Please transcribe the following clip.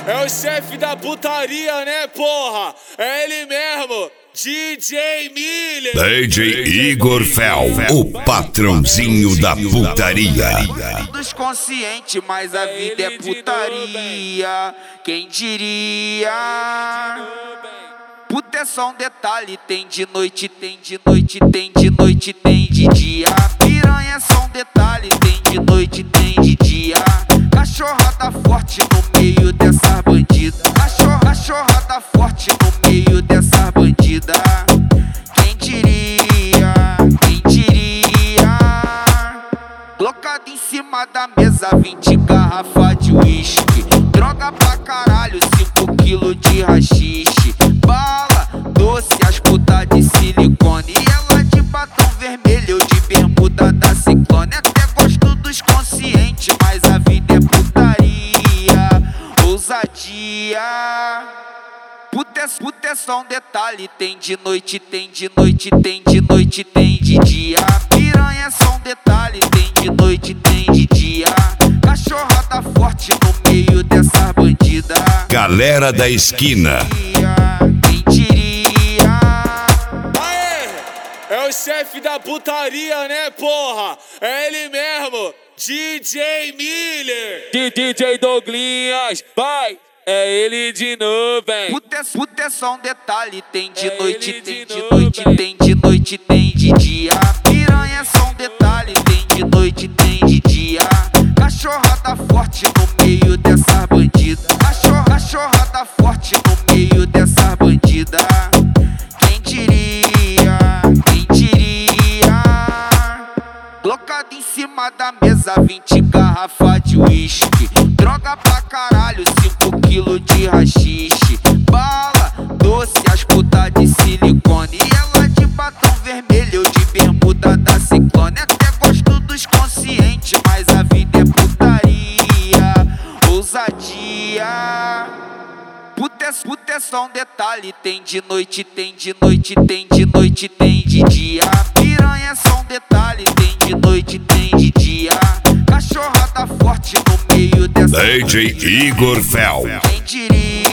é o chefe da putaria, né, porra? É ele mesmo, DJ Miller. DJ Igor Fel, o patrãozinho da putaria. Todos conscientes, mas a vida é putaria. Quem diria? Puta é só um detalhe, tem de noite, tem de noite, tem de noite, tem de dia. Piranha é só um detalhe, tem de noite, tem de dia. Cachorra tá forte no meio dessas bandidas. Cachorra tá forte no meio dessas bandidas. Quem diria? Quem diria? Colocado em cima da mesa 20 garrafas de uísque. Droga pra caralho, 5 quilos de rachixe. Bala, doce, as putas de silicone. E ela de batom vermelho, de bermuda da Ciclone. Até gosto dos conscientes, mas a vida é putaria. Ousadia. Puta é só um detalhe, tem de noite, tem de noite, tem de noite, tem de dia. Piranha é só um detalhe, tem de noite, tem de dia. Cachorra tá forte no meio dessas bandidas. Galera da esquina. Quem diria? Aê, é o chefe da putaria, né, porra? É ele mesmo, DJ Miller. DJ Douglinhas, vai! É ele de novo, hein? Puta é só um detalhe, tem de noite, tem de noite, tem de noite, tem de dia. Piranha é só um detalhe, tem de noite, tem de dia. Cachorra tá forte no meio dessas bandidas. Cachorra tá forte no meio dessas bandidas. Quem diria? Quem diria? Colocado em cima da mesa 20 garrafas de uísque. Droga pra caralho, 5 quilos de rachixe. Bala, doce, as putas de silicone. E ela de batom vermelho, de bermuda da Ciclone. Até gosto dos conscientes, mas a vida é putaria. Ousadia. Puta é só um detalhe, tem de noite, tem de noite, tem de noite, tem de dia. Piranha é só um detalhe, tem de noite, tem de dia. Cachorra tá forte no meio dessa. DJ Igor Fel. Quem diria?